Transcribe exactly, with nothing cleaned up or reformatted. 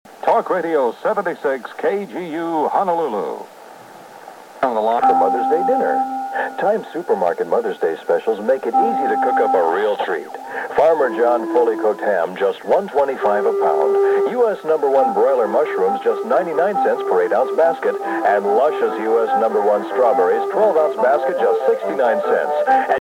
Talk Radio seventy-six K G U Honolulu. On the line for Mother's Day dinner. Times Supermarket Mother's Day specials make it easy to cook up a real treat. Farmer John fully cooked ham, just one twenty-five a pound. U S number one broiler mushrooms, just ninety-nine cents per eight ounce basket. And luscious U S number one strawberries, twelve ounce basket, just sixty-nine cents.